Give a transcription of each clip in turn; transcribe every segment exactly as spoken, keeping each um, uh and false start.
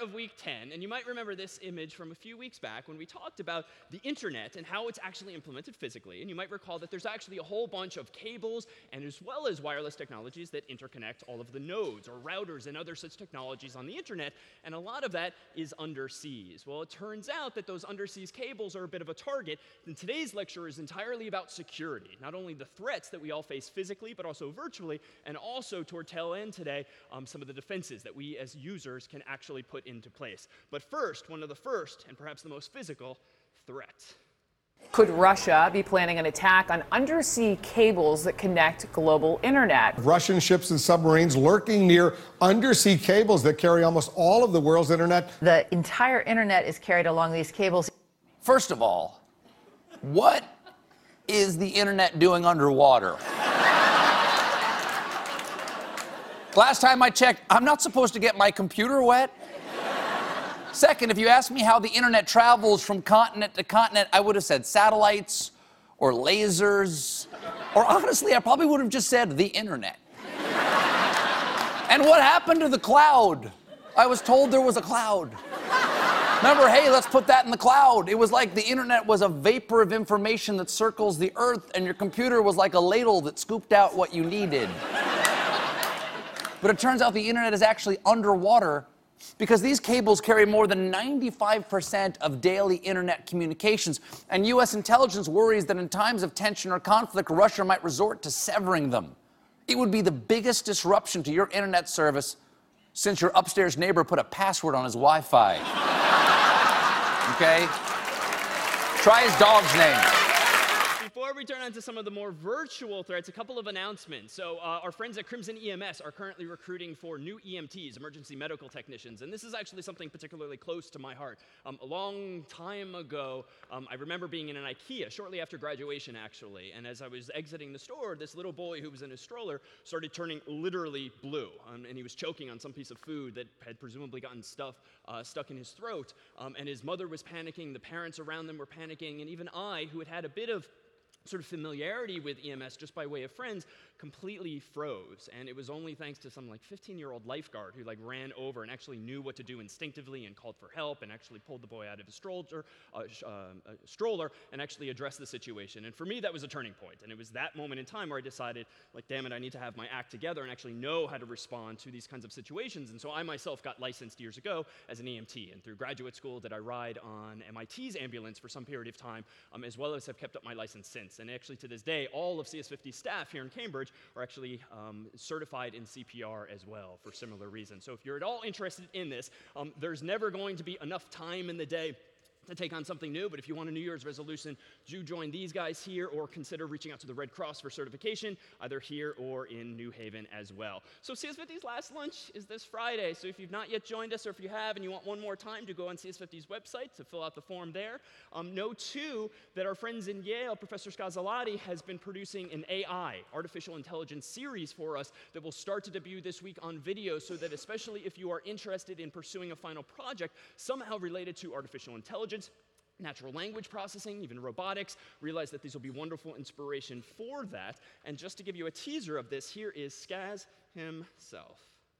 of week ten, and you might remember this image from a few weeks back when we talked about the internet and how it's actually implemented physically. And you might recall that there's actually a whole bunch of cables and as well as wireless technologies that interconnect all of the nodes or routers and other such technologies on the internet, and a lot of that is underseas. Well, it turns out that those underseas cables are a bit of a target, and today's lecture is entirely about security. Not only the threats that we all face physically, but also virtually, and also toward tail end today, um, some of the defenses that we as users can actually put into place. But first, one of the first, and perhaps the most physical, threats. Could Russia be planning an attack on undersea cables that connect global internet? Russian ships and submarines lurking near undersea cables that carry almost all of the world's internet. The entire internet is carried along these cables. First of all, what is the internet doing underwater? Last time I checked, I'm not supposed to get my computer wet. Second, if you asked me how the internet travels from continent to continent, I would have said satellites or lasers, or honestly, I probably would have just said the internet. And what happened to the cloud? I was told there was a cloud. Remember, hey, let's put that in the cloud. It was like the internet was a vapor of information that circles the earth, and your computer was like a ladle that scooped out what you needed. But it turns out the internet is actually underwater because these cables carry more than ninety-five percent of daily internet communications, and U S intelligence worries that in times of tension or conflict, Russia might resort to severing them. It would be the biggest disruption to your internet service since your upstairs neighbor put a password on his Wi-Fi. Okay? Try his dog's name. Before we turn on to some of the more virtual threats, a couple of announcements. So uh, our friends at Crimson E M S are currently recruiting for new E M Ts, emergency medical technicians, and this is actually something particularly close to my heart. Um, a long time ago, um, I remember being in an IKEA shortly after graduation, actually, and as I was exiting the store, this little boy who was in a stroller started turning literally blue, um, and he was choking on some piece of food that had presumably gotten stuff uh, stuck in his throat, um, and his mother was panicking, the parents around them were panicking, and even I, who had had a bit of sort of familiarity with E M S just by way of friends, completely froze. And it was only thanks to some like fifteen-year-old lifeguard who like ran over and actually knew what to do instinctively and called for help and actually pulled the boy out of his stroller, uh, uh, uh, stroller and actually addressed the situation. And for me, that was a turning point. And it was that moment in time where I decided, like, damn it, I need to have my act together and actually know how to respond to these kinds of situations. And so I myself got licensed years ago as an E M T. And through graduate school, did I ride on M I T's ambulance for some period of time, um, as well as have kept up my license since. And actually, to this day, all of C S fifty staff here in Cambridge are actually um, certified in C P R as well for similar reasons. So if you're at all interested in this, um, there's never going to be enough time in the day to take on something new, but if you want a New Year's resolution, do join these guys here or consider reaching out to the Red Cross for certification, either here or in New Haven as well. So C S fifty's last lunch is this Friday, so if you've not yet joined us, or if you have and you want one more time to go on C S fifty's website to fill out the form there. Um, know, too, that our friends in Yale, Professor Scazzalotti, has been producing an A I, artificial intelligence series for us that will start to debut this week on video, so that especially if you are interested in pursuing a final project somehow related to artificial intelligence, natural language processing, even robotics, realize that these will be wonderful inspiration for that. And just to give you a teaser of this, here is Skaz himself.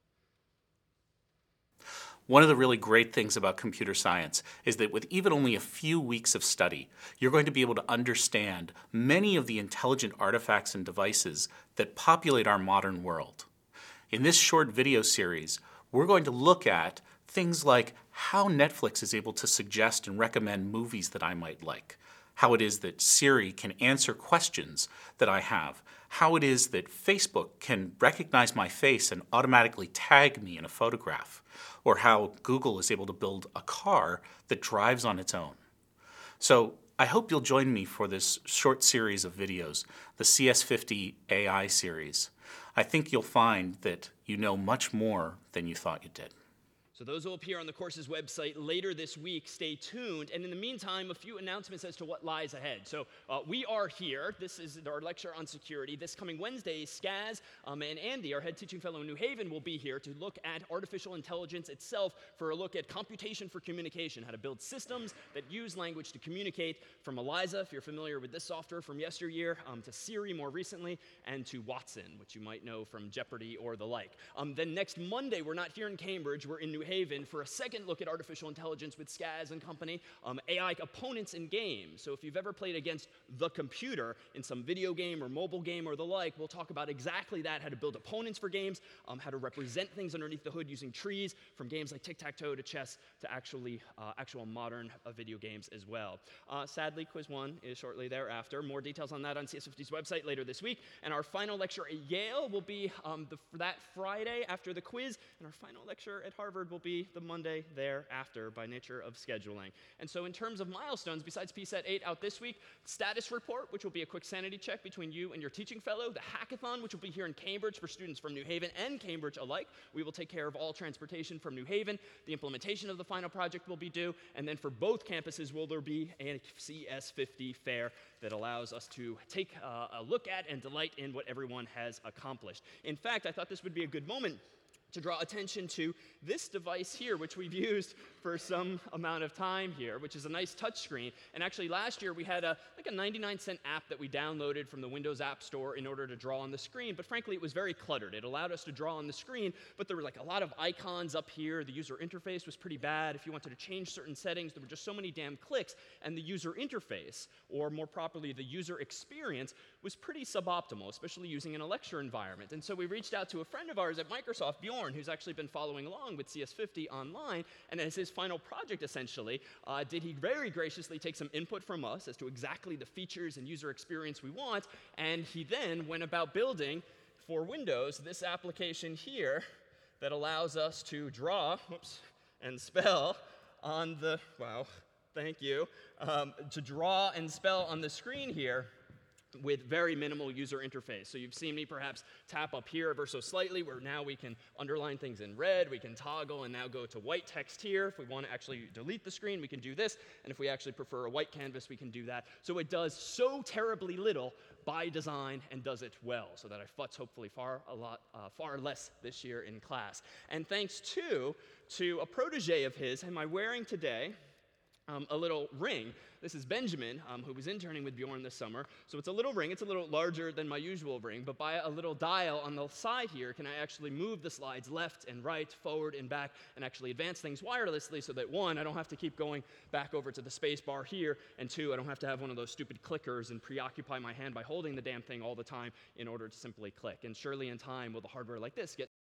One of the really great things about computer science is that with even only a few weeks of study, you're going to be able to understand many of the intelligent artifacts and devices that populate our modern world. In this short video series, we're going to look at things like how Netflix is able to suggest and recommend movies that I might like, how it is that Siri can answer questions that I have, how it is that Facebook can recognize my face and automatically tag me in a photograph, or how Google is able to build a car that drives on its own. So I hope you'll join me for this short series of videos, the C S fifty A I series. I think you'll find that you know much more than you thought you did. So those will appear on the course's website later this week. Stay tuned. And in the meantime, a few announcements as to what lies ahead. So uh, we are here. This is our lecture on security. This coming Wednesday, Skaz um, and Andy, our head teaching fellow in New Haven, will be here to look at artificial intelligence itself for a look at computation for communication, how to build systems that use language to communicate, from Eliza, if you're familiar with this software from yesteryear, um, to Siri more recently, and to Watson, which you might know from Jeopardy or the like. Um, then next Monday, we're not here in Cambridge. We're in New Haven for a second look at artificial intelligence with Skaz and company, um, A I opponents in games. So if you've ever played against the computer in some video game or mobile game or the like, we'll talk about exactly that, how to build opponents for games, um, how to represent things underneath the hood using trees, from games like tic-tac-toe to chess to actually uh, actual modern uh, video games as well. Uh, sadly, quiz one is shortly thereafter. More details on that on C S fifty's website later this week. And our final lecture at Yale will be um, the, that Friday after the quiz, and our final lecture at Harvard will be the Monday thereafter by nature of scheduling. And so in terms of milestones, besides P SAT eight out this week, status report, which will be a quick sanity check between you and your teaching fellow, the hackathon, which will be here in Cambridge for students from New Haven and Cambridge alike. We will take care of all transportation from New Haven. The implementation of the final project will be due, and then for both campuses will there be a C S fifty fair that allows us to take uh, a look at and delight in what everyone has accomplished. In fact, I thought this would be a good moment to draw attention to this device here, which we've used for some amount of time here, which is a nice touch screen. And actually last year we had a like a ninety-nine cent app that we downloaded from the Windows App Store in order to draw on the screen, but frankly it was very cluttered. It allowed us to draw on the screen, but there were like a lot of icons up here. The user interface was pretty bad. If you wanted to change certain settings, there were just so many damn clicks, and the user interface, or more properly the user experience, was pretty suboptimal, especially using in a lecture environment. And so we reached out to a friend of ours at Microsoft, Bjorn, who's actually been following along with C S fifty online, and as his final project essentially, uh, did he very graciously take some input from us as to exactly the features and user experience we want, and he then went about building for Windows this application here that allows us to draw, whoops, and spell on the, wow, thank you, um, to draw and spell on the screen here with very minimal user interface. So you've seen me perhaps tap up here ever so slightly, where now we can underline things in red, we can toggle and now go to white text here. If we want to actually delete the screen, we can do this, and if we actually prefer a white canvas, we can do that. So it does so terribly little by design and does it well, so that I futz hopefully far a lot, uh, far less this year in class. And thanks to, to a protege of his, am I wearing today Um, a little ring. This is Benjamin, um, who was interning with Bjorn this summer. So it's a little ring. It's a little larger than my usual ring, but by a little dial on the side here, can I actually move the slides left and right, forward and back, and actually advance things wirelessly so that, one, I don't have to keep going back over to the space bar here, and two, I don't have to have one of those stupid clickers and preoccupy my hand by holding the damn thing all the time in order to simply click. And surely in time will the hardware like this get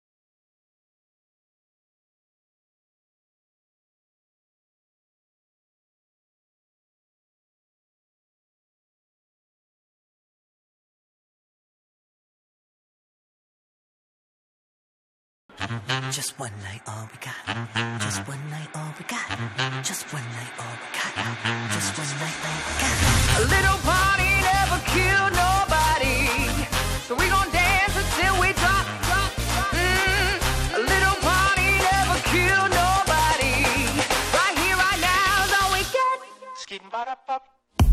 Just one night, all we got. Just one night, all we got. Just one night, all we got. Just one night, all we got. A little party never killed nobody, so we gon' dance until we drop, drop, drop. Mm, a little party never killed nobody. Right here, right now is all we get. Skidding ba da pop.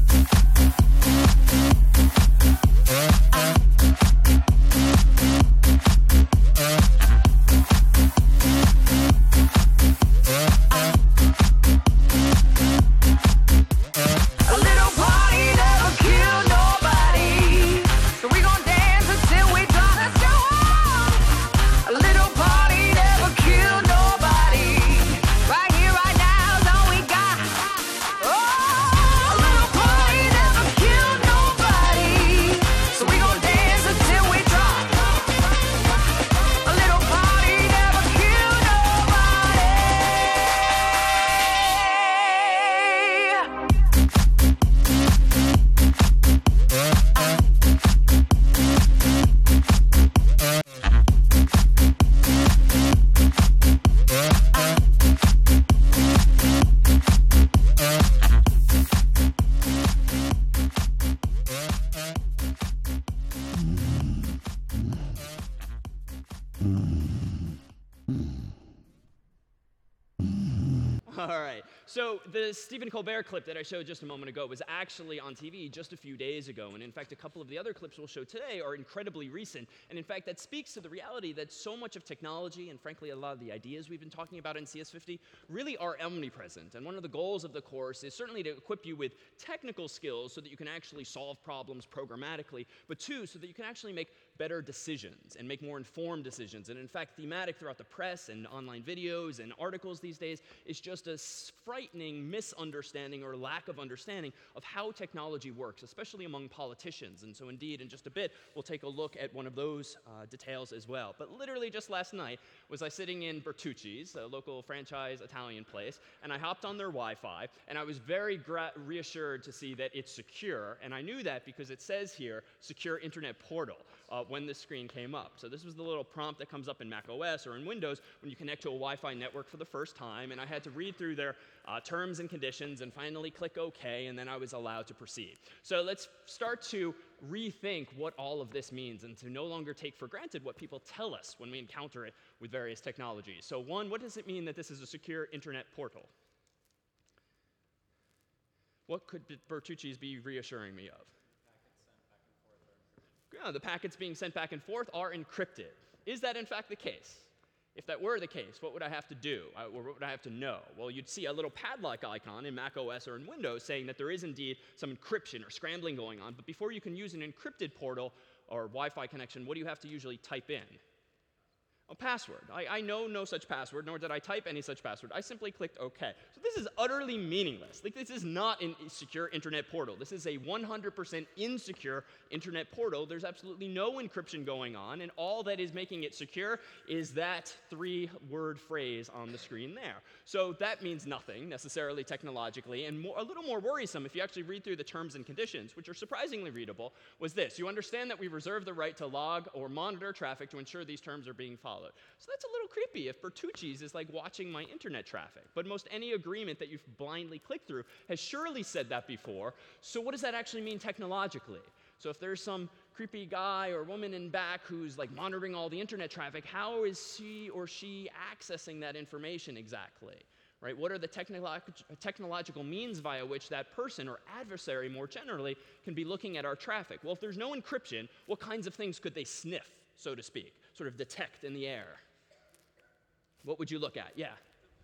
All right. So the Stephen Colbert clip that I showed just a moment ago was actually on T V just a few days ago. And in fact, a couple of the other clips we'll show today are incredibly recent. And in fact, that speaks to the reality that so much of technology, and frankly, a lot of the ideas we've been talking about in C S fifty, really are omnipresent. And one of the goals of the course is certainly to equip you with technical skills so that you can actually solve problems programmatically, but two, so that you can actually make better decisions and make more informed decisions. And in fact, thematic throughout the press and online videos and articles these days is just a frightening misunderstanding or lack of understanding of how technology works, especially among politicians. And so indeed, in just a bit, we'll take a look at one of those uh, details as well. But literally just last night was I sitting in Bertucci's, a local franchise Italian place, and I hopped on their Wi-Fi, and I was very gra- reassured to see that it's secure. And I knew that because it says here, Secure Internet Portal, uh, when this screen came up. So this was the little prompt that comes up in Mac O S or in Windows when you connect to a Wi-Fi network for the first time, and I had to read through their uh, terms and conditions and finally click OK, and then I was allowed to proceed. So let's start to rethink what all of this means and to no longer take for granted what people tell us when we encounter it with various technologies. So one, what does it mean that this is a secure internet portal? What could Bertucci's be reassuring me of? Yeah, the packets being sent back and forth are encrypted. Is that in fact the case? If that were the case, what would I have to do? I, or what would I have to know? Well, you'd see a little padlock icon in Mac O S or in Windows saying that there is indeed some encryption or scrambling going on. But before you can use an encrypted portal or Wi-Fi connection, what do you have to usually type in? A password. I, I know no such password, nor did I type any such password. I simply clicked OK. So this is utterly meaningless. Like, this is not a secure internet portal. This is a one hundred percent insecure internet portal. There's absolutely no encryption going on, and all that is making it secure is that three-word phrase on the screen there. So that means nothing, necessarily technologically, and more, a little more worrisome if you actually read through the terms and conditions, which are surprisingly readable, was this. You understand that we reserve the right to log or monitor traffic to ensure these terms are being followed. So that's a little creepy if Bertucci's is like watching my internet traffic. But most any agreement that you've blindly clicked through has surely said that before. So what does that actually mean technologically? So if there's some creepy guy or woman in back who's like monitoring all the internet traffic, how is he or she accessing that information exactly? Right? What are the technolo- technological means via which that person or adversary more generally can be looking at our traffic? Well, if there's no encryption, what kinds of things could they sniff, so to speak, sort of detect in the air? What would you look at? Yeah.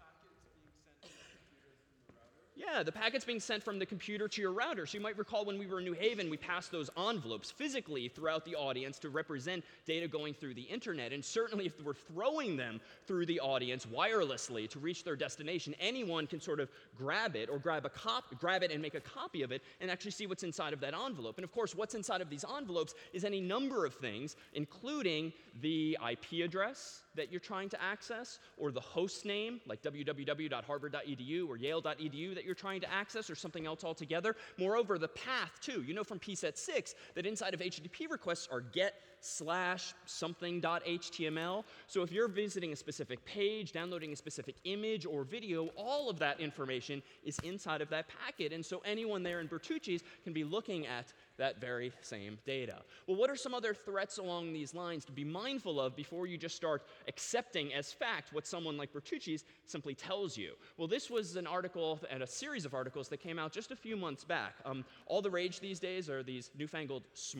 Yeah, the packets being sent from the computer to your router. So you might recall when we were in New Haven, we passed those envelopes physically throughout the audience to represent data going through the internet. And certainly if we're throwing them through the audience wirelessly to reach their destination, anyone can sort of grab it or grab a cop, grab it and make a copy of it and actually see what's inside of that envelope. And of course, what's inside of these envelopes is any number of things, including the I P address that you're trying to access, or the host name, like w w w dot harvard dot e d u or yale dot e d u that you're trying to access, or something else altogether. Moreover, the path, too. You know from P SET six that inside of H T T P requests are get slash something dot h t m l. So if you're visiting a specific page, downloading a specific image or video, all of that information is inside of that packet. And so anyone there in Bertucci's can be looking at that very same data. Well, what are some other threats along these lines to be mindful of before you just start accepting as fact what someone like Bertucci's simply tells you? Well, this was an article and a series of articles that came out just a few months back. Um, all the rage these days are these newfangled smart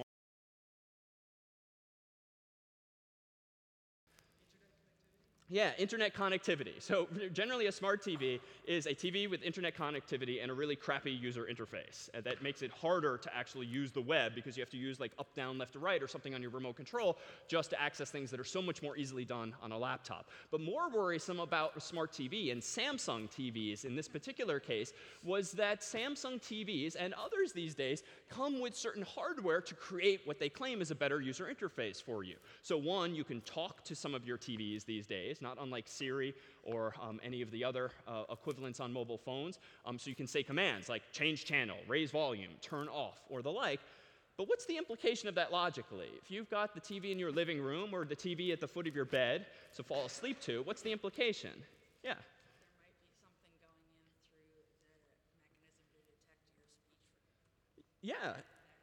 Yeah, internet connectivity. So generally a smart T V is a T V with internet connectivity and a really crappy user interface. And that makes it harder to actually use the web because you have to use like up, down, left, to right or something on your remote control just to access things that are so much more easily done on a laptop. But more worrisome about a smart T V and Samsung T Vs in this particular case was that Samsung T Vs and others these days come with certain hardware to create what they claim is a better user interface for you. So one, you can talk to some of your T Vs these days, not unlike Siri or um, any of the other uh, equivalents on mobile phones. Um, so you can say commands like change channel, raise volume, turn off, or the like. But what's the implication of that logically? If you've got the T V in your living room or the T V at the foot of your bed to fall asleep to, what's the implication? Yeah. Yeah.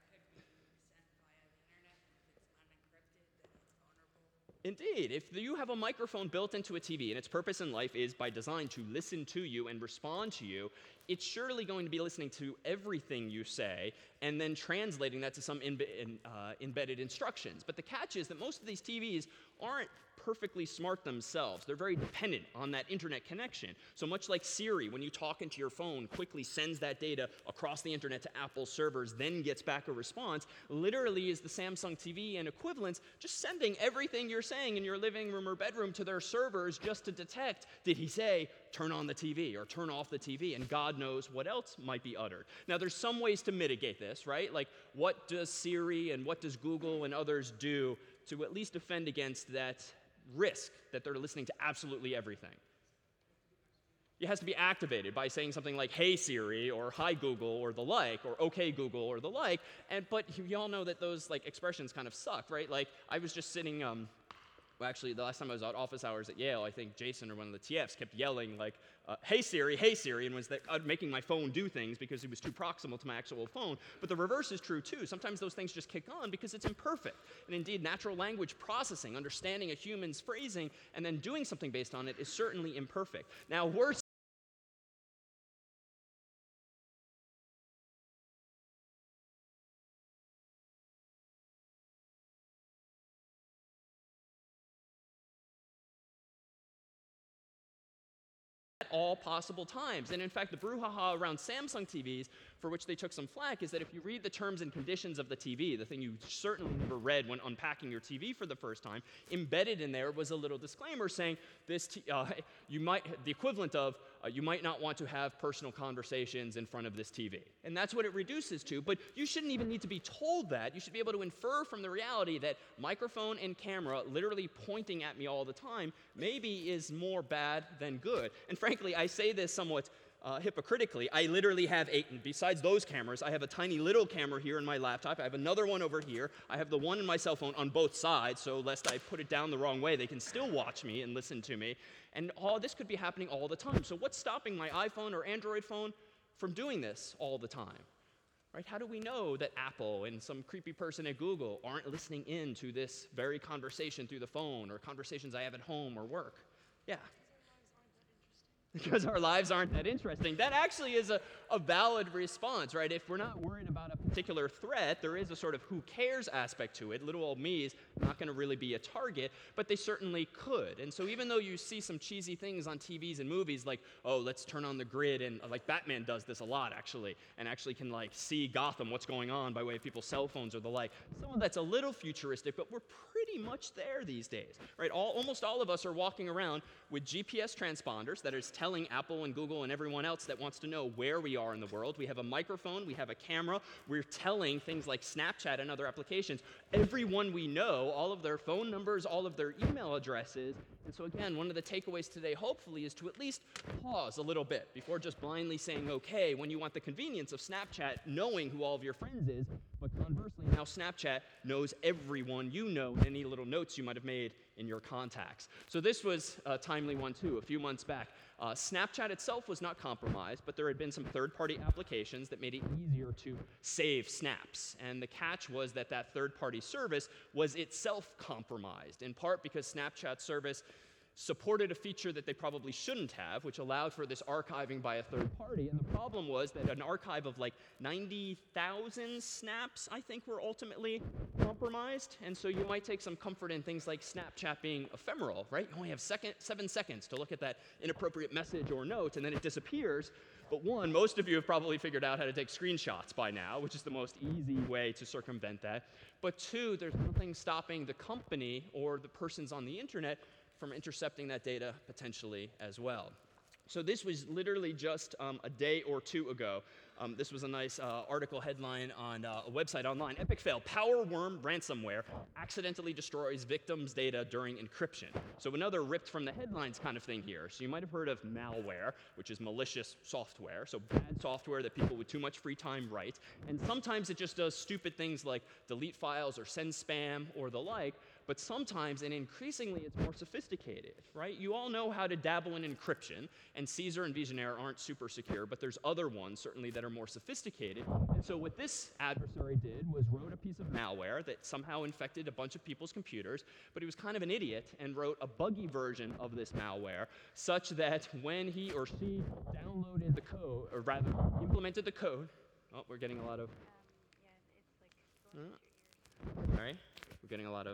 Indeed. If you have a microphone built into a T V and its purpose in life is by design to listen to you and respond to you, it's surely going to be listening to everything you say and then translating that to some imbe- in, uh, embedded instructions. But the catch is that most of these T Vs aren't perfectly smart themselves. They're very dependent on that internet connection. So much like Siri, when you talk into your phone, quickly sends that data across the internet to Apple's servers, then gets back a response, literally is the Samsung T V and equivalents just sending everything you're saying in your living room or bedroom to their servers just to detect, did he say, turn on the T V or turn off the T V, and God knows what else might be uttered. Now, there's some ways to mitigate this, right? Like, what does Siri and what does Google and others do to at least defend against that risk that they're listening to absolutely everything? It has to be activated by saying something like, hey Siri, or hi Google, or the like, or okay Google, or the like. And but you all know that those like expressions kind of suck, right? Like, I was just sitting, um, well, actually, the last time I was at office hours at Yale, I think Jason or one of the T Fs kept yelling like, uh, hey Siri, hey Siri, and was that, uh, making my phone do things because it was too proximal to my actual phone. But the reverse is true too. Sometimes those things just kick on because it's imperfect. And indeed, natural language processing, understanding a human's phrasing, and then doing something based on it is certainly imperfect. Now, worse all possible times. And in fact, the brouhaha around Samsung T Vs, for which they took some flack, is that if you read the terms and conditions of the T V, the thing you certainly never read when unpacking your T V for the first time, embedded in there was a little disclaimer saying this, t uh, you might, the equivalent of, uh, you might not want to have personal conversations in front of this T V. And that's what it reduces to, but you shouldn't even need to be told that. You should be able to infer from the reality that microphone and camera literally pointing at me all the time maybe is more bad than good. And frankly, I say this somewhat uh, hypocritically. I literally have eight, and besides those cameras, I have a tiny little camera here in my laptop. I have another one over here. I have the one in my cell phone on both sides, so lest I put it down the wrong way, they can still watch me and listen to me. And all this could be happening all the time. So what's stopping my iPhone or Android phone from doing this all the time? Right? How do we know that Apple and some creepy person at Google aren't listening in to this very conversation through the phone or conversations I have at home or work? Yeah. Because our lives aren't that interesting. That actually is a, a valid response, right? If we're not worried about a particular threat, there is a sort of who cares aspect to it. Little old me is not going to really be a target, but they certainly could. And so even though you see some cheesy things on T Vs and movies like, oh, let's turn on the grid, and like Batman does this a lot, actually, and actually can like see Gotham, what's going on by way of people's cell phones or the like. Some of that's a little futuristic, but we're pretty much there these days, right? All, almost all of us are walking around with G P S transponders that is telling Apple and Google and everyone else that wants to know where we are in the world. We have a microphone, we have a camera, we're telling things like Snapchat and other applications, everyone we know, all of their phone numbers, all of their email addresses. And so again, one of the takeaways today, hopefully, is to at least pause a little bit before just blindly saying okay when you want the convenience of Snapchat knowing who all of your friends is, but conversely, now Snapchat knows everyone you know and any little notes you might have made in your contacts. So this was a timely one too, a few months back. Uh, Snapchat itself was not compromised, but there had been some third-party applications that made it easier to save snaps. And the catch was that that third-party service was itself compromised, in part because Snapchat service supported a feature that they probably shouldn't have, which allowed for this archiving by a third party. And the problem was that an archive of like ninety thousand snaps, I think, were ultimately compromised. And so you might take some comfort in things like Snapchat being ephemeral, right? You only have second, seven seconds to look at that inappropriate message or note, and then it disappears. But one, most of you have probably figured out how to take screenshots by now, which is the most easy way to circumvent that. But two, there's nothing stopping the company or the persons on the internet from intercepting that data potentially as well. So this was literally just um, a day or two ago. Um, this was a nice uh, article headline on uh, a website online. Epic fail, power worm ransomware accidentally destroys victims' data during encryption. So another ripped from the headlines kind of thing here. So you might have heard of malware, which is malicious software. So bad software that people with too much free time write. And sometimes it just does stupid things like delete files or send spam or the like. But sometimes, and increasingly, it's more sophisticated, right? You all know how to dabble in encryption, and Caesar and Visionaire aren't super secure, but there's other ones, certainly, that are more sophisticated. And so what this adversary did was wrote a piece of malware that somehow infected a bunch of people's computers, but he was kind of an idiot and wrote a buggy version of this malware, such that when he or she downloaded the code, or rather implemented the code, oh, we're getting a lot of, uh, all right, we're getting a lot of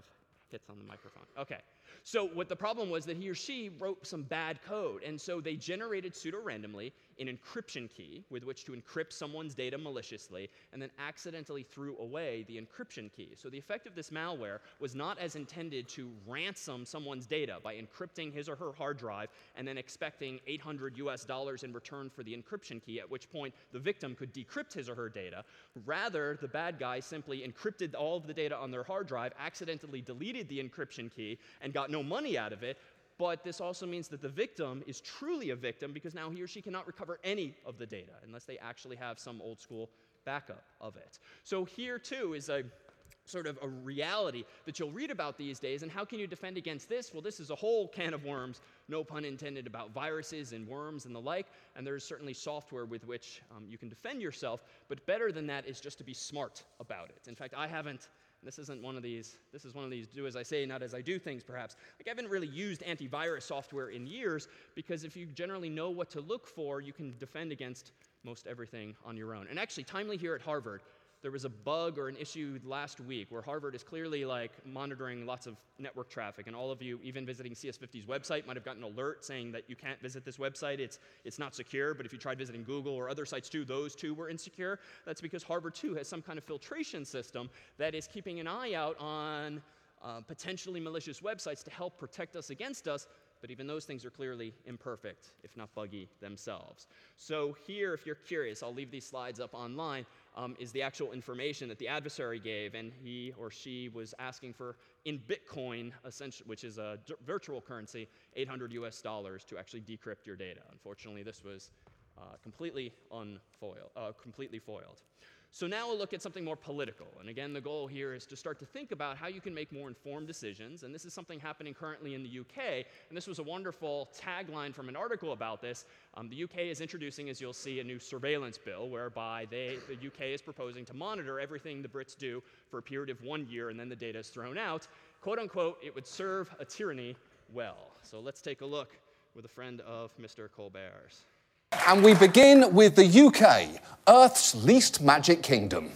Gets on the microphone. Okay. So what the problem was that he or she wrote some bad code, and so they generated pseudo-randomly an encryption key with which to encrypt someone's data maliciously, and then accidentally threw away the encryption key. So the effect of this malware was not as intended to ransom someone's data by encrypting his or her hard drive and then expecting eight hundred U S dollars in return for the encryption key, at which point the victim could decrypt his or her data. Rather, the bad guy simply encrypted all of the data on their hard drive, accidentally deleted the encryption key, and got no money out of it. But this also means that the victim is truly a victim because now he or she cannot recover any of the data unless they actually have some old school backup of it. So here too is a sort of a reality that you'll read about these days. And how can you defend against this? Well, this is a whole can of worms, no pun intended, about viruses and worms and the like. And there's certainly software with which um, you can defend yourself. But better than that is just to be smart about it. In fact, I haven't This isn't one of these, this is one of these do as I say, not as I do things, perhaps. Like, I haven't really used antivirus software in years because if you generally know what to look for, you can defend against most everything on your own. And actually, timely here at Harvard, there was a bug or an issue last week where Harvard is clearly like monitoring lots of network traffic, and all of you, even visiting C S fifty's website, might have gotten an alert saying that you can't visit this website. It's, it's not secure, but if you tried visiting Google or other sites too, those too were insecure. That's because Harvard too has some kind of filtration system that is keeping an eye out on uh, potentially malicious websites to help protect us against us. But even those things are clearly imperfect, if not buggy themselves. So here, if you're curious, I'll leave these slides up online, um, is the actual information that the adversary gave. And he or she was asking for, in Bitcoin, essentially, which is a virtual currency, eight hundred U S dollars to actually decrypt your data. Unfortunately, this was uh, completely unfoiled, uh, completely foiled. So now we'll look at something more political. And again, the goal here is to start to think about how you can make more informed decisions. And this is something happening currently in the U K. And this was a wonderful tagline from an article about this. Um, the U K is introducing, as you'll see, a new surveillance bill whereby they, the U K is proposing to monitor everything the Brits do for a period of one year, and then the data is thrown out. Quote unquote, it would serve a tyranny well. So let's take a look with a friend of Mister Colbert's. And we begin with the U K, Earth's least magic kingdom.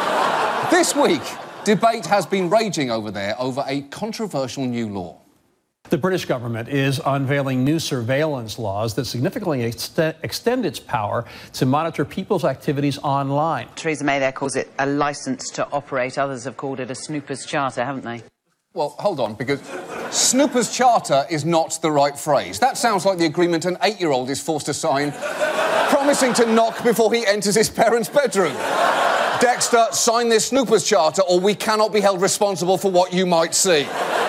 This week, debate has been raging over there over a controversial new law. The British government is unveiling new surveillance laws that significantly ext extend its power to monitor people's activities online. Theresa May there calls it a licence to operate. Others have called it a snooper's charter, haven't they? Well, hold on, because snooper's charter is not the right phrase. That sounds like the agreement an eight-year-old is forced to sign, promising to knock before he enters his parents' bedroom. Dexter, sign this snooper's charter or we cannot be held responsible for what you might see.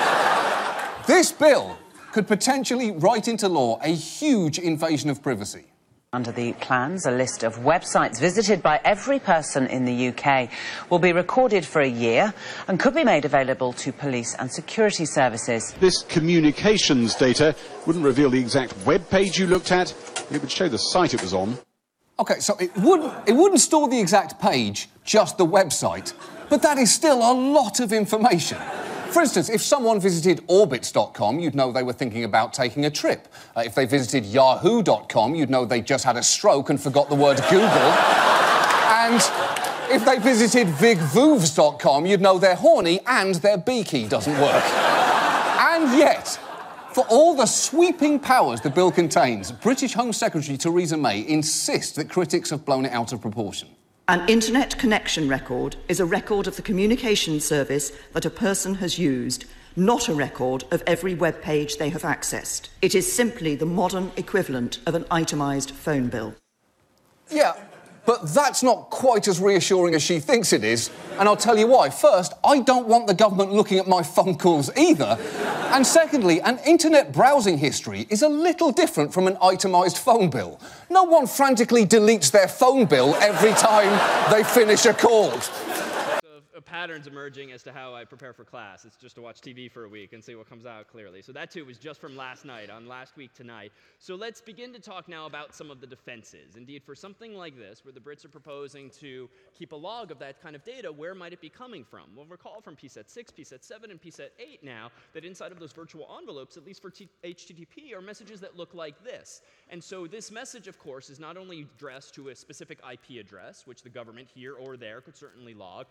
This bill could potentially write into law a huge invasion of privacy. Under the plans, a list of websites visited by every person in the U K will be recorded for a year and could be made available to police and security services. This communications data wouldn't reveal the exact web page you looked at. It would show the site it was on. OK, so it wouldn't, it wouldn't store the exact page, just the website. But that is still a lot of information. For instance, if someone visited orbitz dot com, you'd know they were thinking about taking a trip. Uh, if they visited yahoo dot com, you'd know they just had a stroke and forgot the word Google. And if they visited vig voovs dot com, you'd know they're horny and their B key doesn't work. And yet, for all the sweeping powers the bill contains, British Home Secretary Theresa May insists that critics have blown it out of proportion. An internet connection record is a record of the communication service that a person has used, not a record of every web page they have accessed. It is simply the modern equivalent of an itemised phone bill. Yeah, but that's not quite as reassuring as she thinks it is, and I'll tell you why. First, I don't want the government looking at my phone calls either. And secondly, an internet browsing history is a little different from an itemised phone bill. No one frantically deletes their phone bill every time they finish a call. Patterns emerging as to how I prepare for class. It's just to watch T V for a week and see what comes out clearly. So that too was just from last night, on last week tonight. So let's begin to talk now about some of the defenses. Indeed, for something like this, where the Brits are proposing to keep a log of that kind of data, where might it be coming from? Well, recall from P SET six, P SET seven, and P SET eight now that inside of those virtual envelopes, at least for T H T T P, are messages that look like this. And so this message, of course, is not only addressed to a specific I P address, which the government here or there could certainly log, but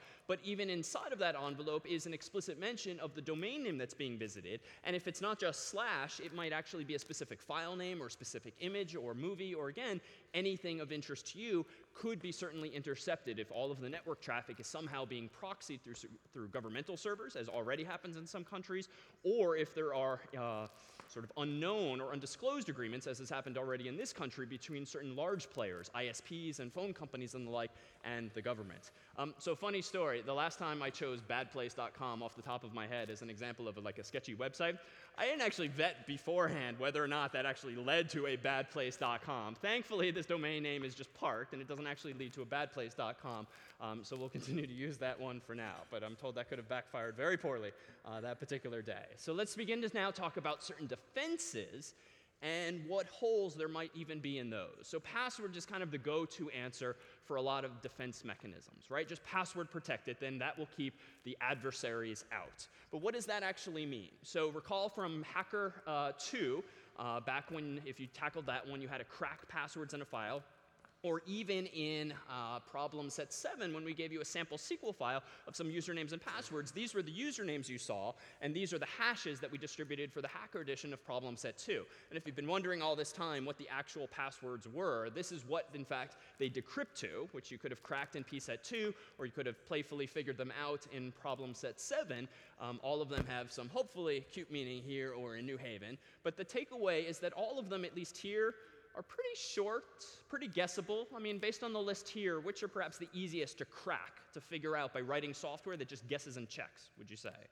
even inside of that envelope is an explicit mention of the domain name that's being visited. And if it's not just slash, it might actually be a specific file name or specific image or movie, or again, anything of interest to you could be certainly intercepted if all of the network traffic is somehow being proxied through, through governmental servers, as already happens in some countries, or if there are uh, sort of unknown or undisclosed agreements, as has happened already in this country, between certain large players, I S Ps and phone companies and the like, and the government. Um, so funny story, the last time I chose bad place dot com off the top of my head as an example of a, like a sketchy website, I didn't actually vet beforehand whether or not that actually led to a bad place dot com. Thankfully, this domain name is just parked, and it doesn't actually lead to a bad place dot com, um, so we'll continue to use that one for now. But I'm told that could have backfired very poorly uh, that particular day. So let's begin to now talk about certain defenses and what holes there might even be in those. So password is kind of the go-to answer for a lot of defense mechanisms, right? Just password protect it, then that will keep the adversaries out. But what does that actually mean? So recall from Hacker uh, two, uh, back when, if you tackled that one, you had to crack passwords in a file. Or even in uh, problem set seven, when we gave you a sample S Q L file of some usernames and passwords, these were the usernames you saw, and these are the hashes that we distributed for the hacker edition of problem set two. And if you've been wondering all this time what the actual passwords were, this is what, in fact, they decrypt to, which you could have cracked in P set two, or you could have playfully figured them out in problem set seven. Um, all of them have some hopefully cute meaning here or in New Haven. But the takeaway is that all of them, at least here, are pretty short, pretty guessable. I mean, based on the list here, which are perhaps the easiest to crack, to figure out by writing software that just guesses and checks, would you say?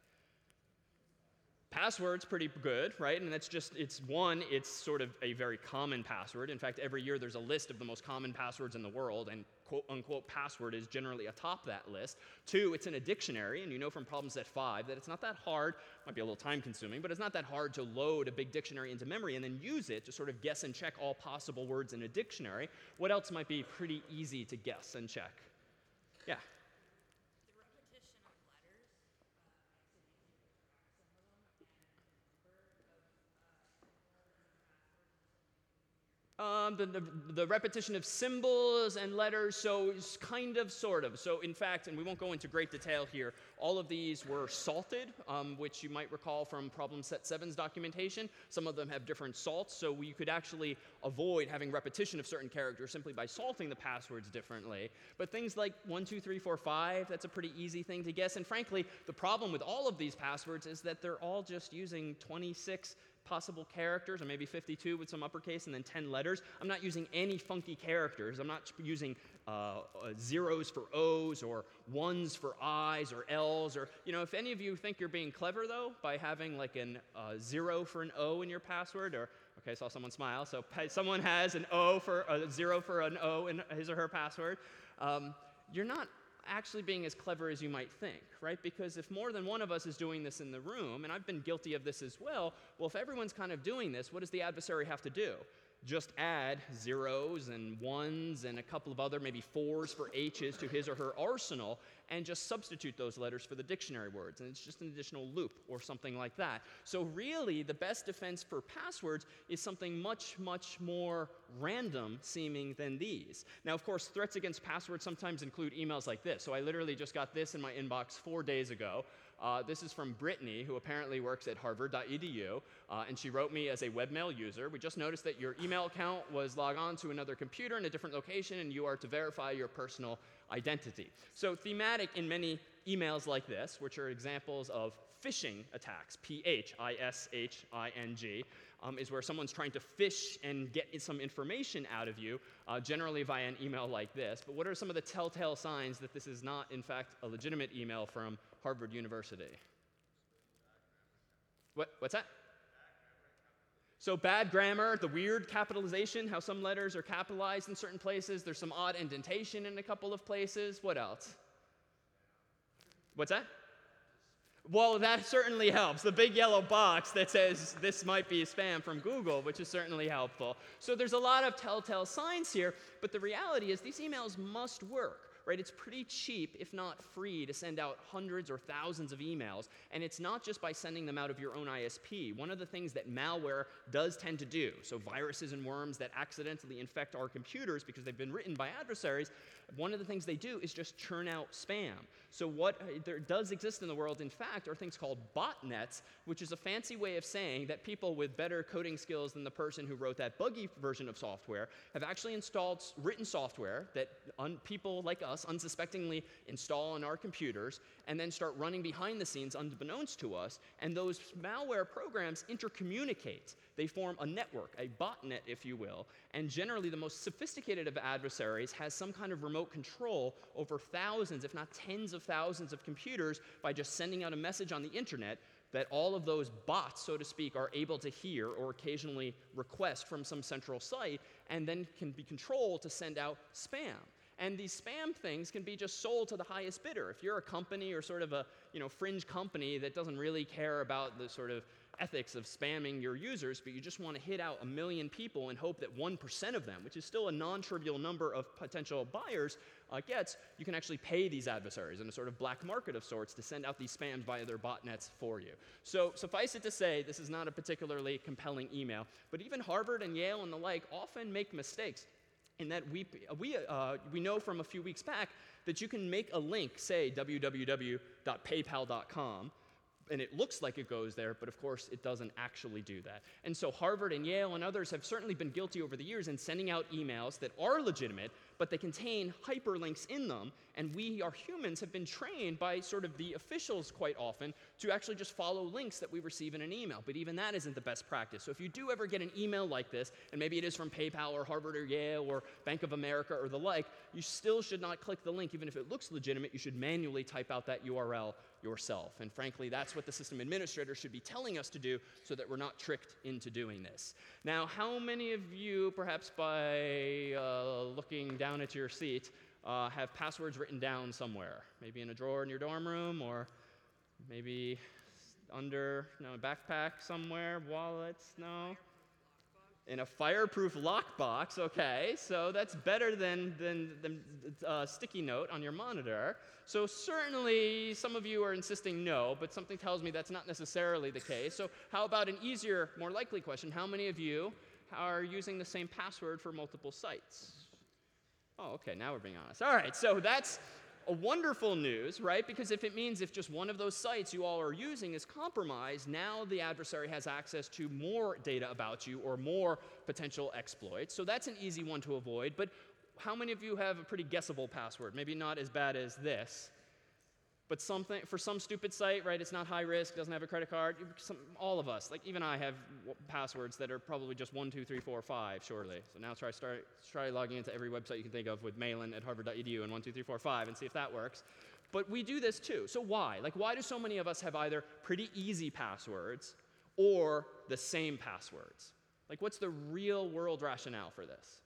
Password's pretty good, right? And that's just, it's one, it's sort of a very common password. In fact, every year there's a list of the most common passwords in the world, and quote unquote password is generally atop that list. Two, it's in a dictionary, and you know from problem set five that it's not that hard, might be a little time consuming, but it's not that hard to load a big dictionary into memory and then use it to sort of guess and check all possible words in a dictionary. What else might be pretty easy to guess and check? Yeah. Um, the, the, the repetition of symbols and letters, so it's kind of, sort of. So in fact, and we won't go into great detail here, all of these were salted, um, which you might recall from problem set seven's documentation. Some of them have different salts, so we could actually avoid having repetition of certain characters simply by salting the passwords differently. But things like one, two, three, four, five, that's a pretty easy thing to guess. And frankly, the problem with all of these passwords is that they're all just using twenty-six possible characters, or maybe fifty-two with some uppercase and then ten letters. I'm not using any funky characters. I'm not using uh, uh, zeros for O's or ones for I's or L's. Or, you know, if any of you think you're being clever, though, by having like an uh, zero for an O in your password, or, okay, I saw someone smile. So someone has an O for a zero for an O in his or her password. Um, you're not actually being as clever as you might think, right? Because if more than one of us is doing this in the room, and I've been guilty of this as well, well, if everyone's kind of doing this, what does the adversary have to do? Just add zeros and ones and a couple of other maybe fours for H's to his or her arsenal and just substitute those letters for the dictionary words. And it's just an additional loop or something like that. So really, the best defense for passwords is something much, much more random seeming than these. Now, of course, threats against passwords sometimes include emails like this. So I literally just got this in my inbox four days ago. Uh, this is from Brittany, who apparently works at harvard dot e d u, uh, and she wrote me as a webmail user. We just noticed that your email account was logged on to another computer in a different location, and you are to verify your personal identity. So thematic in many emails like this, which are examples of phishing attacks, P H I S H I N G, um, is where someone's trying to phish and get some information out of you, uh, generally via an email like this. But what are some of the telltale signs that this is not, in fact, a legitimate email from Harvard University? What, what's that? So bad grammar, the weird capitalization, how some letters are capitalized in certain places. There's some odd indentation in a couple of places. What else? What's that? Well, that certainly helps. The big yellow box that says this might be spam from Google, which is certainly helpful. So there's a lot of telltale signs here, but the reality is these emails must work. Right? It's pretty cheap, if not free, to send out hundreds or thousands of emails. And it's not just by sending them out of your own I S P. One of the things that malware does tend to do, so viruses and worms that accidentally infect our computers because they've been written by adversaries, one of the things they do is just churn out spam. So what uh, there does exist in the world, in fact, are things called botnets, which is a fancy way of saying that people with better coding skills than the person who wrote that buggy version of software have actually installed written software that un people like us unsuspectingly install on our computers and then start running behind the scenes unbeknownst to us. And those malware programs intercommunicate. They form a network, a botnet, if you will. And generally, the most sophisticated of adversaries has some kind of remote control over thousands, if not tens of thousands of computers by just sending out a message on the internet that all of those bots, so to speak, are able to hear or occasionally request from some central site, and then can be controlled to send out spam. And these spam things can be just sold to the highest bidder. If you're a company or sort of a you know, fringe company that doesn't really care about the sort of ethics of spamming your users, but you just want to hit out a million people and hope that one percent of them, which is still a non-trivial number of potential buyers, uh, gets, you can actually pay these adversaries in a sort of black market of sorts to send out these spams via their botnets for you. So suffice it to say, this is not a particularly compelling email. But even Harvard and Yale and the like often make mistakes in that we, we, uh, we know from a few weeks back that you can make a link, say w w w dot paypal dot com, and it looks like it goes there, but of course it doesn't actually do that. And so Harvard and Yale and others have certainly been guilty over the years in sending out emails that are legitimate, but they contain hyperlinks in them, and we, our humans, have been trained by sort of the officials quite often to actually just follow links that we receive in an email. But even that isn't the best practice. So if you do ever get an email like this, and maybe it is from PayPal or Harvard or Yale or Bank of America or the like, you still should not click the link. Even if it looks legitimate, you should manually type out that U R L yourself. And frankly, that's what the system administrator should be telling us to do so that we're not tricked into doing this. Now, how many of you, perhaps by uh, looking down at your seat, uh, have passwords written down somewhere? Maybe in a drawer in your dorm room, or maybe under you know, a backpack somewhere, wallets, no? In a fireproof lockbox, okay, so that's better than, than, than uh, sticky note on your monitor. So certainly some of you are insisting no, but something tells me that's not necessarily the case. So how about an easier, more likely question? How many of you are using the same password for multiple sites? Oh, okay, now we're being honest. All right, so that's a wonderful news, right? Because if it means if just one of those sites you all are using is compromised, now the adversary has access to more data about you or more potential exploits. So that's an easy one to avoid. But how many of you have a pretty guessable password? Maybe not as bad as this, but something for some stupid site, right? It's not high risk, doesn't have a credit card. Some, all of us, like even I, have passwords that are probably just one, two, three, four, five, surely. So now try start try logging into every website you can think of with Malin at harvard dot e d u and one, two, three, four, five, and see if that works. But we do this too. So why? Like, why do so many of us have either pretty easy passwords or the same passwords? Like, what's the real world rationale for this?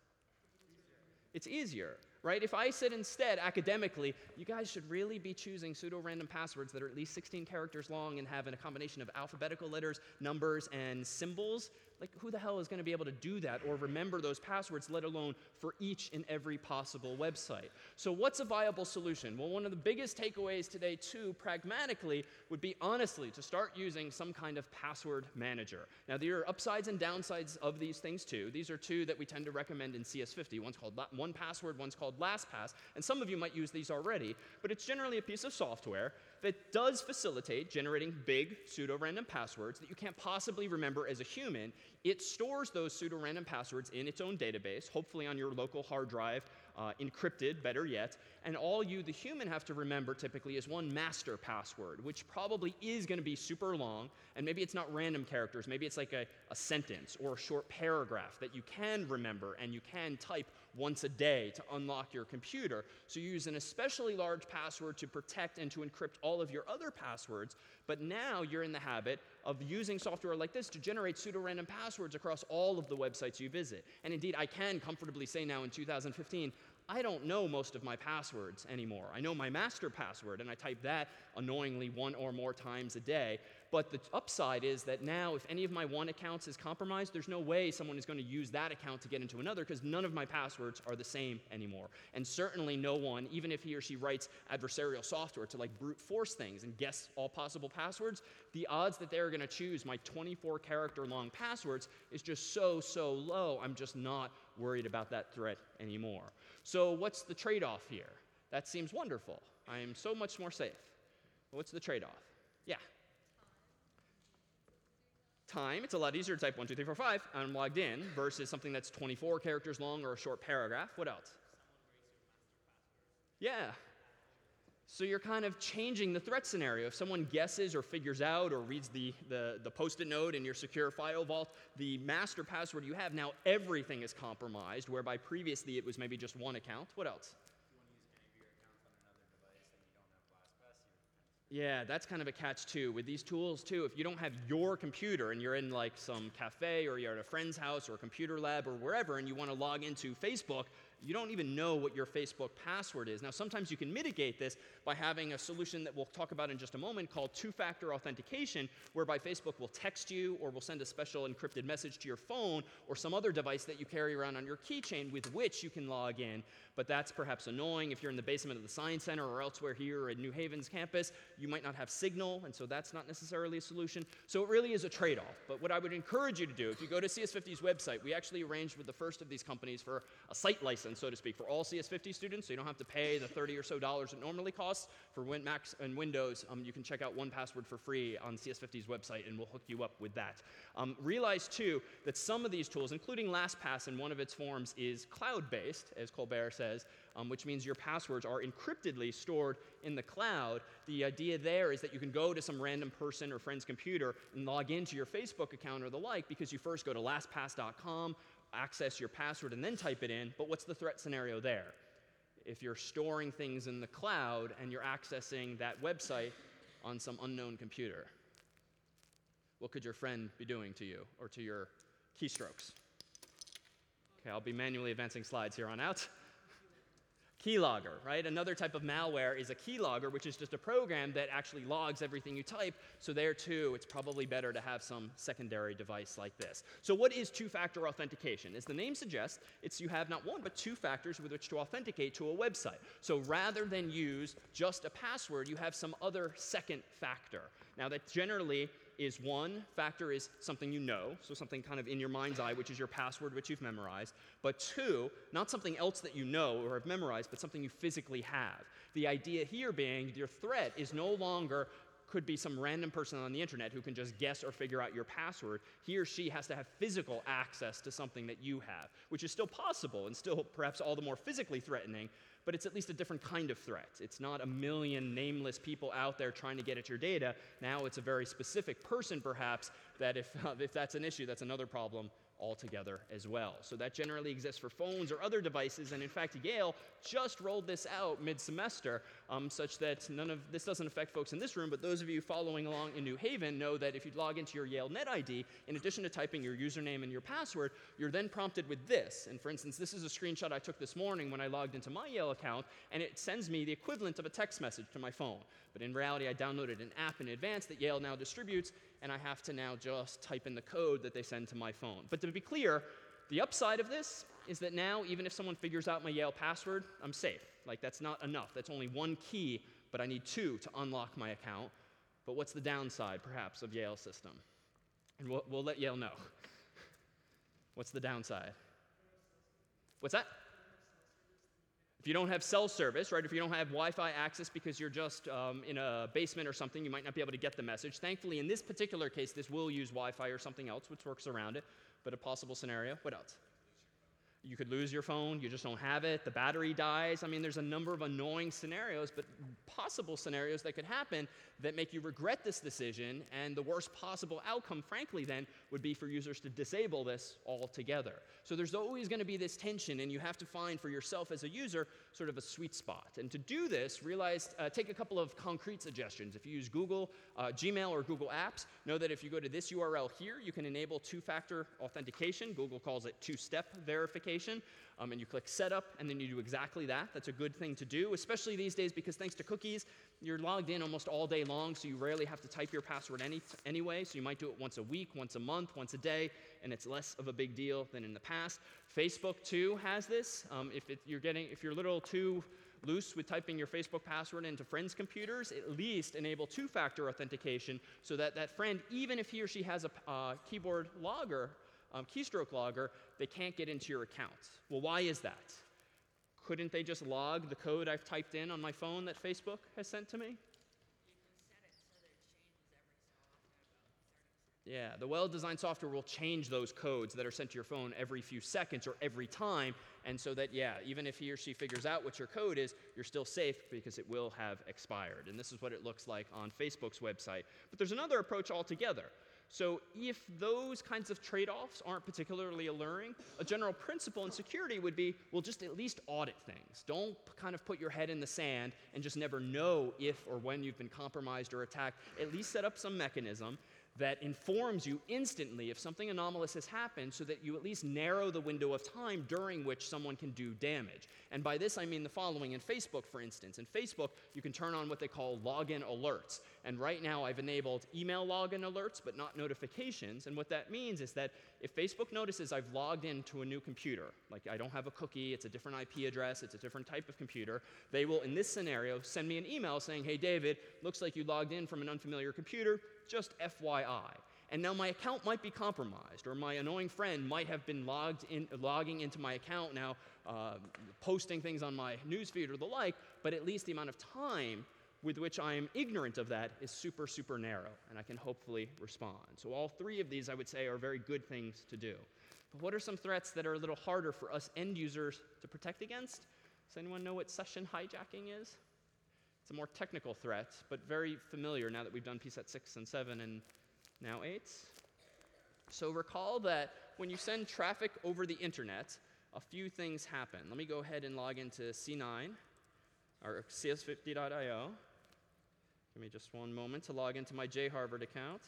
It's easier. Right? If I said instead, academically, you guys should really be choosing pseudo-random passwords that are at least sixteen characters long and have a combination of alphabetical letters, numbers, and symbols, like who the hell is going to be able to do that or remember those passwords, let alone for each and every possible website? So what's a viable solution? Well, one of the biggest takeaways today, too, pragmatically, would be honestly to start using some kind of password manager. Now, there are upsides and downsides of these things, too. These are two that we tend to recommend in C S fifty. One's called one password, one's called LastPass, and some of you might use these already, but it's generally a piece of software that does facilitate generating big pseudo-random passwords that you can't possibly remember as a human. It stores those pseudo-random passwords in its own database, hopefully on your local hard drive, uh, encrypted, better yet, and all you, the human, have to remember typically is one master password, which probably is going to be super long, and maybe it's not random characters, maybe it's like a, a sentence or a short paragraph that you can remember and you can type once a day to unlock your computer. So you use an especially large password to protect and to encrypt all of your other passwords, but now you're in the habit of using software like this to generate pseudo-random passwords across all of the websites you visit. And indeed, I can comfortably say now in two thousand fifteen, I don't know most of my passwords anymore. I know my master password, and I type that annoyingly one or more times a day. But the upside is that now, if any of my one accounts is compromised, there's no way someone is going to use that account to get into another, because none of my passwords are the same anymore. And certainly no one, even if he or she writes adversarial software to like brute force things and guess all possible passwords, the odds that they're going to choose my twenty-four character long passwords is just so, so low. I'm just not worried about that threat anymore. So what's the trade-off here? That seems wonderful. I am so much more safe. But what's the trade-off? Yeah. Time. It's a lot easier to type one, two, three, four, five, and I'm logged in, versus something that's twenty-four characters long or a short paragraph. What else? Yeah. So you're kind of changing the threat scenario. If someone guesses or figures out or reads the, the, the post-it note in your secure file vault, the master password you have, now everything is compromised, whereby previously it was maybe just one account. What else? Yeah, that's kind of a catch too. With these tools too, if you don't have your computer and you're in like some cafe or you're at a friend's house or a computer lab or wherever and you want to log into Facebook, you don't even know what your Facebook password is. Now, sometimes you can mitigate this by having a solution that we'll talk about in just a moment called two-factor authentication, whereby Facebook will text you or will send a special encrypted message to your phone or some other device that you carry around on your keychain with which you can log in. But that's perhaps annoying if you're in the basement of the Science Center or elsewhere here at New Haven's campus. You might not have signal, and so that's not necessarily a solution. So it really is a trade-off. But what I would encourage you to do, if you go to C S fifty's website, we actually arranged with the first of these companies for a site license, so to speak, for all C S fifty students, so you don't have to pay the thirty or so dollars it normally costs. For Win Macs and Windows, um, you can check out one password for free on C S fifty's website, and we'll hook you up with that. Um, realize, too, that some of these tools, including LastPass in one of its forms, is cloud-based, as Colbert says, um, which means your passwords are encryptedly stored in the cloud. The idea there is that you can go to some random person or friend's computer and log into your Facebook account or the like, because you first go to LastPass dot com, access your password, and then type it in. But what's the threat scenario there? If you're storing things in the cloud and you're accessing that website on some unknown computer, what could your friend be doing to you or to your keystrokes? Okay, I'll be manually advancing slides here on out. Keylogger, right? Another type of malware is a keylogger, which is just a program that actually logs everything you type. So there, too, it's probably better to have some secondary device like this. So what is two-factor authentication? As the name suggests, it's you have not one, but two factors with which to authenticate to a website. So rather than use just a password, you have some other second factor. Now, that generally is one factor is something you know, so something kind of in your mind's eye, which is your password, which you've memorized. But two, not something else that you know or have memorized, but something you physically have. The idea here being your threat is no longer could be some random person on the internet who can just guess or figure out your password. He or she has to have physical access to something that you have, which is still possible and still perhaps all the more physically threatening, but it's at least a different kind of threat. It's not a million nameless people out there trying to get at your data. Now it's a very specific person, perhaps, that if, uh, if that's an issue, that's another problem altogether as well. So that generally exists for phones or other devices, and in fact, Yale just rolled this out mid-semester, um, such that none of this doesn't affect folks in this room, but those of you following along in New Haven know that if you log into your Yale Net I D, in addition to typing your username and your password, you're then prompted with this. And for instance, this is a screenshot I took this morning when I logged into my Yale account, and it sends me the equivalent of a text message to my phone. But in reality, I downloaded an app in advance that Yale now distributes, and I have to now just type in the code that they send to my phone. But to be clear, the upside of this is that now, even if someone figures out my Yale password, I'm safe. Like, that's not enough. That's only one key, but I need two to unlock my account. But what's the downside, perhaps, of Yale's system? And we'll, we'll let Yale know. What's the downside? What's that? If you don't have cell service, right, if you don't have Wi-Fi access because you're just um, in a basement or something, you might not be able to get the message. Thankfully, in this particular case, this will use Wi-Fi or something else, which works around it. But a possible scenario, what else? You could lose your phone, you just don't have it, the battery dies. I mean, there's a number of annoying scenarios, but possible scenarios that could happen that make you regret this decision, and the worst possible outcome, frankly, then, would be for users to disable this altogether. So there's always going to be this tension, and you have to find for yourself as a user sort of a sweet spot. And to do this, realize, uh, take a couple of concrete suggestions. If you use Google, uh, Gmail or Google Apps, know that if you go to this U R L here, you can enable two-factor authentication. Google calls it two-step verification. Um, and you click Setup, and then you do exactly that. That's a good thing to do, especially these days because thanks to cookies, you're logged in almost all day long, so you rarely have to type your password any, anyway. So you might do it once a week, once a month, once a day, and it's less of a big deal than in the past. Facebook, too, has this. Um, if, it, you're getting, if you're a little too loose with typing your Facebook password into friends' computers, at least enable two-factor authentication so that that friend, even if he or she has a uh, keyboard logger, Um, keystroke logger, they can't get into your account. Well, why is that? couldn't they just log the code I've typed in on my phone that Facebook has sent to me? Yeah, the well-designed software will change those codes that are sent to your phone every few seconds or every time, and so that, yeah, even if he or she figures out what your code is, you're still safe because it will have expired. And this is what it looks like on Facebook's website. But there's another approach altogether. So if those kinds of trade-offs aren't particularly alluring, a general principle in security would be, well, just at least audit things. Don't kind of put your head in the sand and just never know if or when you've been compromised or attacked. At least set up some mechanism that informs you instantly if something anomalous has happened so that you at least narrow the window of time during which someone can do damage. And by this, I mean the following. In Facebook, for instance, in Facebook, you can turn on what they call login alerts. And right now, I've enabled email login alerts, but not notifications. And what that means is that if Facebook notices I've logged into a new computer, like I don't have a cookie, it's a different I P address, it's a different type of computer, they will, in this scenario, send me an email saying, hey, David, looks like you logged in from an unfamiliar computer, just F Y I. And now my account might be compromised, or my annoying friend might have been logged in, logging into my account now, uh, posting things on my newsfeed or the like, but at least the amount of time with which I am ignorant of that is super, super narrow, and I can hopefully respond. So all three of these, I would say, are very good things to do. But what are some threats that are a little harder for us end users to protect against? Does anyone know what session hijacking is? It's a more technical threat, but very familiar now that we've done P SET six and seven and now eight. So recall that when you send traffic over the internet, a few things happen. Let me go ahead and log into C nine, or C S fifty dot I O. Give me just one moment to log into my J Harvard account.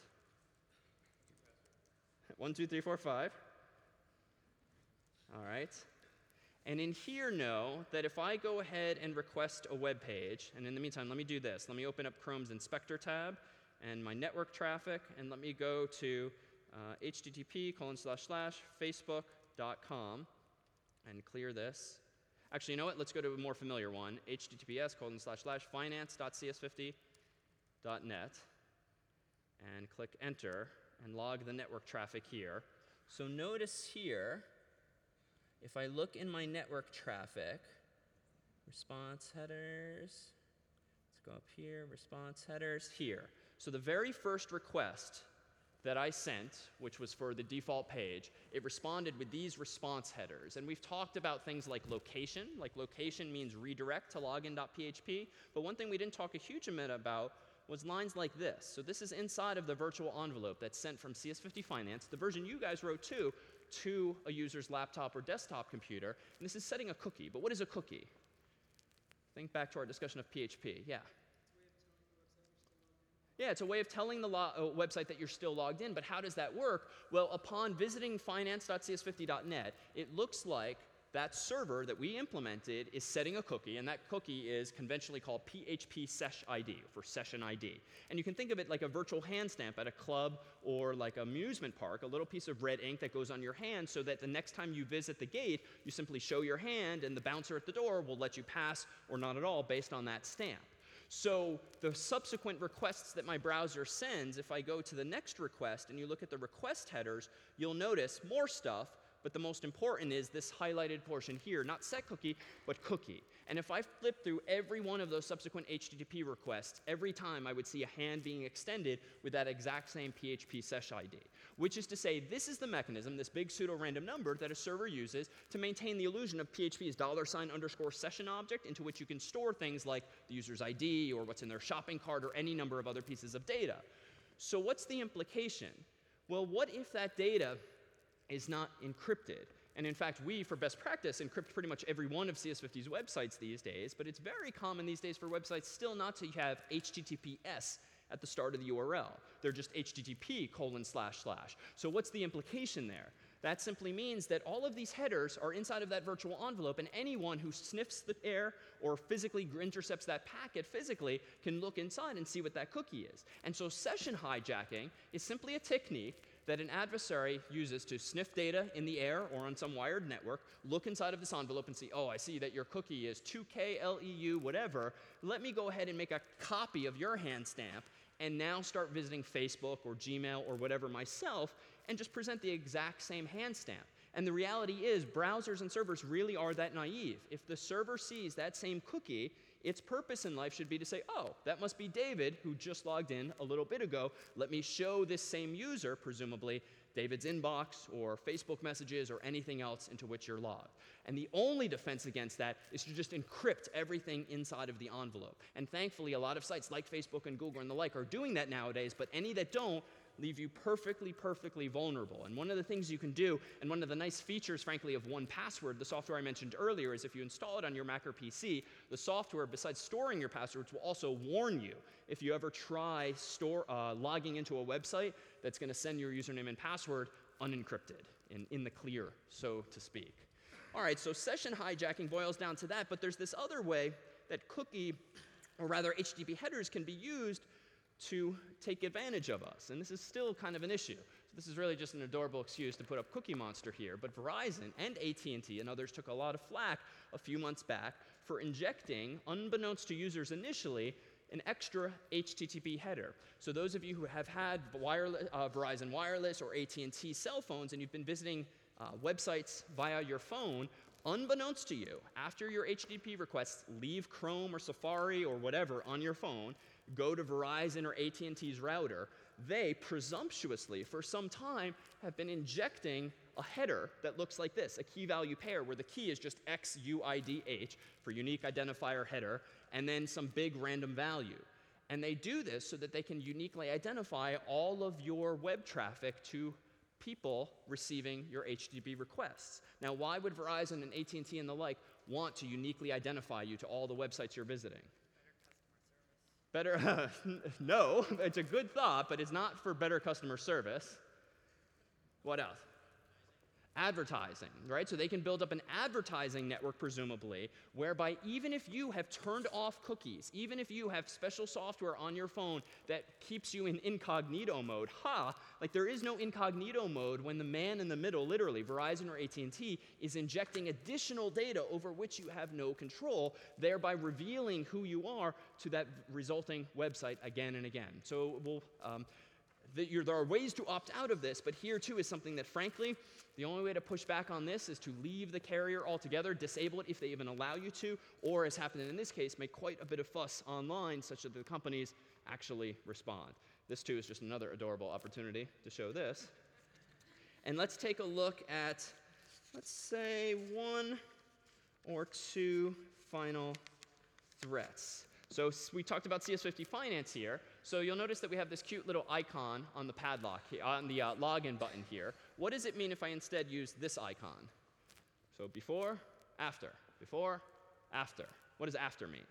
One, two, three, four, five. All right. And in here, know that if I go ahead and request a web page, and in the meantime, let me do this. Let me open up Chrome's Inspector tab and my network traffic, and let me go to uh, http colon slash slash facebook dot com and clear this. Actually, you know what? Let's go to a more familiar one, https colon slash slash finance dot c s fifty dot net, and click enter and log the network traffic here. So notice here, if I look in my network traffic, response headers, let's go up here, response headers, here. So the very first request that I sent, which was for the default page, it responded with these response headers. And we've talked about things like location. Like location means redirect to login dot P H P. But one thing we didn't talk a huge amount about was lines like this. So this is inside of the virtual envelope that's sent from C S fifty Finance, the version you guys wrote too, to a user's laptop or desktop computer. And this is setting a cookie. But what is a cookie? Think back to our discussion of P H P. Yeah. Yeah, it's a way of telling the lo- uh, website that you're still logged in, but how does that work? Well, upon visiting finance dot C S fifty dot net, it looks like that server that we implemented is setting a cookie, and that cookie is conventionally called P H P Sesh I D, for session I D. And you can think of it like a virtual hand stamp at a club or like an amusement park, a little piece of red ink that goes on your hand so that the next time you visit the gate, you simply show your hand, and the bouncer at the door will let you pass or not at all based on that stamp. So the subsequent requests that my browser sends, if I go to the next request and you look at the request headers, you'll notice more stuff, but the most important is this highlighted portion here, not set cookie, but cookie. And if I flip through every one of those subsequent H T T P requests, every time I would see a hand being extended with that exact same P H P Sesh I D, which is to say this is the mechanism, this big pseudo-random number that a server uses to maintain the illusion of P H P's dollar sign underscore session object into which you can store things like the user's I D or what's in their shopping cart or any number of other pieces of data. So what's the implication? Well, what if that data is not encrypted? And in fact, we, for best practice, encrypt pretty much every one of C S fifty's websites these days, but it's very common these days for websites still not to have H T T P S at the start of the U R L. They're just H T T P colon slash slash. So what's the implication there? That simply means that all of these headers are inside of that virtual envelope, and anyone who sniffs the air or physically intercepts that packet physically can look inside and see what that cookie is. And so session hijacking is simply a technique that an adversary uses to sniff data in the air or on some wired network, look inside of this envelope and see, oh, I see that your cookie is two K L E U, whatever. Let me go ahead and make a copy of your hand stamp and now start visiting Facebook or Gmail or whatever myself and just present the exact same hand stamp. And the reality is, browsers and servers really are that naive. If the server sees that same cookie, its purpose in life should be to say, oh, that must be David, who just logged in a little bit ago. Let me show this same user, presumably, David's inbox or Facebook messages or anything else into which you're logged. And the only defense against that is to just encrypt everything inside of the envelope. And thankfully, a lot of sites like Facebook and Google and the like are doing that nowadays, but any that don't leave you perfectly, perfectly vulnerable. And one of the things you can do, and one of the nice features, frankly, of one Password, the software I mentioned earlier, is if you install it on your Mac or P C, the software, besides storing your passwords, will also warn you if you ever try store, uh, logging into a website that's going to send your username and password unencrypted, in, in the clear, so to speak. All right, so session hijacking boils down to that, but there's this other way that cookie, or rather H T T P headers, can be used to take advantage of us. And this is still kind of an issue. So this is really just an adorable excuse to put up Cookie Monster here. But Verizon and A T and T and others took a lot of flack a few months back for injecting, unbeknownst to users initially, an extra H T T P header. So those of you who have had wireless, uh, Verizon Wireless or A T and T cell phones and you've been visiting uh, websites via your phone, unbeknownst to you, after your H T T P requests leave Chrome or Safari or whatever on your phone, go to Verizon or A T and T's router, they presumptuously, for some time, have been injecting a header that looks like this, a key-value pair, where the key is just X U I D H for unique identifier header, and then some big random value. And they do this so that they can uniquely identify all of your web traffic to people receiving your H T T P requests. Now, why would Verizon and A T and T and the like want to uniquely identify you to all the websites you're visiting? Better, uh, no, it's a good thought, but it's not for better customer service. What else? Advertising, right? So they can build up an advertising network, presumably, whereby even if you have turned off cookies, even if you have special software on your phone that keeps you in incognito mode, ha, like there is no incognito mode when the man in the middle, literally, Verizon or A T and T, is injecting additional data over which you have no control, thereby revealing who you are to that resulting website again and again. So we'll, um, the, you're, there are ways to opt out of this, but here too is something that, frankly, the only way to push back on this is to leave the carrier altogether, disable it if they even allow you to, or, as happened in this case, make quite a bit of fuss online such that the companies actually respond. This, too, is just another adorable opportunity to show this. And let's take a look at, let's say, one or two final threats. So we talked about C S fifty Finance here. So you'll notice that we have this cute little icon on the padlock, here, on the uh, login button here. What does it mean if I instead use this icon? So before, after, before, after. What does after mean?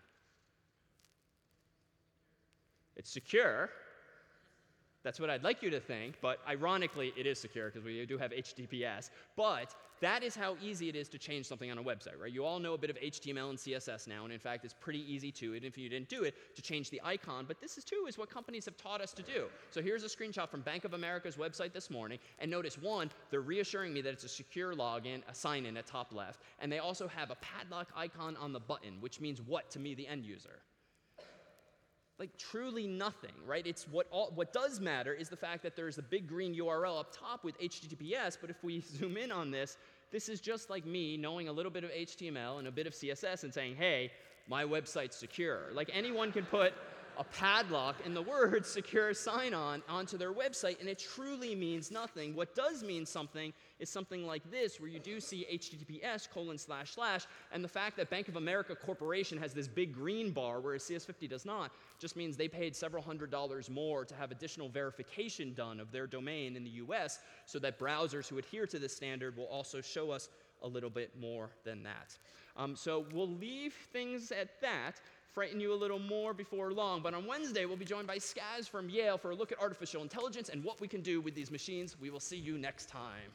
It's secure. That's what I'd like you to think, but ironically, it is secure because we do have H T T P S. But that is how easy it is to change something on a website, right? You all know a bit of H T M L and C S S now, and in fact, it's pretty easy to, and if you didn't do it, to change the icon. But this is too is what companies have taught us to do. So here's a screenshot from Bank of America's website this morning, and notice one, they're reassuring me that it's a secure login, a sign-in at top left, and they also have a padlock icon on the button, which means what to me, the end user? Like truly nothing, right? It's what all, what does matter is the fact that there's a big green U R L up top with H T T P S, but if we zoom in on this, this is just like me knowing a little bit of H T M L and a bit of C S S and saying, hey, my website's secure. Like anyone can put a padlock and the word secure sign-on onto their website, and it truly means nothing. What does mean something is something like this, where you do see H T T P S colon slash slash, and the fact that Bank of America Corporation has this big green bar, whereas C S fifty does not, just means they paid several hundred dollars more to have additional verification done of their domain in the U S, so that browsers who adhere to this standard will also show us a little bit more than that. Um, so we'll leave things at that. Frighten you a little more before long, but on Wednesday we'll be joined by Skaz from Yale for a look at artificial intelligence and what we can do with these machines. We will see you next time.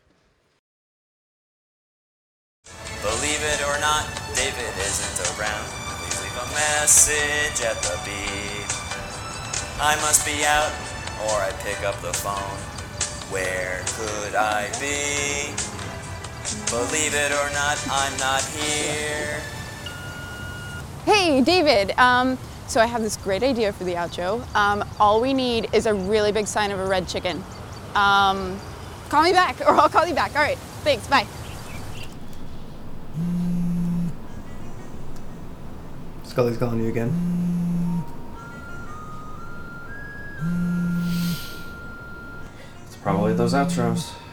Believe it or not, David isn't around. Please leave a message at the beep. I must be out, or I pick up the phone. Where could I be? Believe it or not, I'm not here. Hey, David. Um, so I have this great idea for the outro. Um, all we need is a really big sign of a red chicken. Um, call me back, or I'll call you back. All right, thanks, bye. Scully's calling you again. It's probably those outros.